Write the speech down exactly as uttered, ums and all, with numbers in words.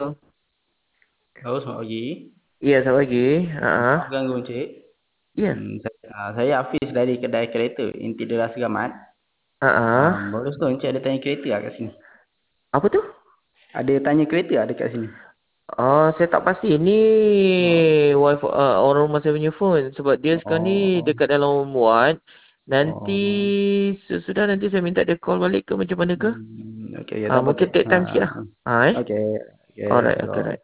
Halo, selamat pagi. Iya, selamat pagi. Heeh. Maaf ganggu Encik. Iya. Hmm, saya, ah, saya Hafiz dari kedai kereta Inti Deras Gamat. Heeh. Um, baru tu Encik ada tanya kereta lah kat sini. Apa tu? Ada tanya kereta ada kat sini. Oh, saya tak pasti. Ini Oh, wifi uh, orang rumah saya punya phone sebab dia sekarang ni oh, dekat dalam muat. Nanti oh. sesudah nanti saya minta dia call balik ke macam mana ke? Hmm, okey, okay, Ah, tak apa mungkin Cik. take Ha, time sikit lah. Ah, eh. okey, okey, Alright, okay, so right.